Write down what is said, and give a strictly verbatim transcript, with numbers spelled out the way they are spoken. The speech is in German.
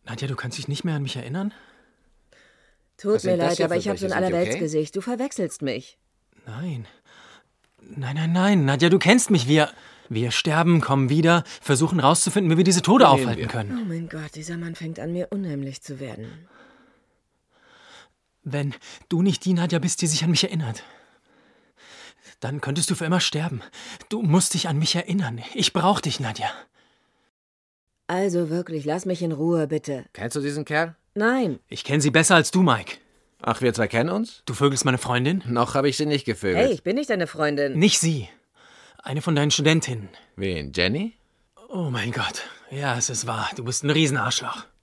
Nadja, du kannst dich nicht mehr an mich erinnern? Tut mir leid, aber ich habe so ein Allerweltsgesicht. Du verwechselst mich. Nein. Nein, nein, nein. Nadja, du kennst mich. Wir, wir sterben, kommen wieder, versuchen rauszufinden, wie wir diese Tode aufhalten können. Oh mein Gott, dieser Mann fängt an, mir unheimlich zu werden. Wenn du nicht die Nadja bist, die sich an mich erinnert, dann könntest du für immer sterben. Du musst dich an mich erinnern. Ich brauch dich, Nadja. Also wirklich, lass mich in Ruhe, bitte. Kennst du diesen Kerl? Nein. Ich kenne sie besser als du, Mike. Ach, wir zwei kennen uns? Du vögelst meine Freundin? Noch habe ich sie nicht gevögelt. Hey, ich bin nicht deine Freundin. Nicht sie. Eine von deinen Studentinnen. Wen, Jenny? Oh mein Gott. Ja, es ist wahr. Du bist ein Riesenarschloch.